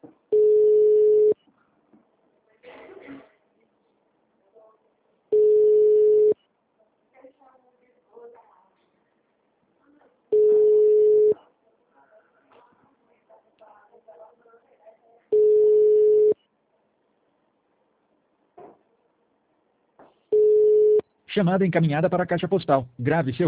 Chamada encaminhada para a caixa postal. Grave seu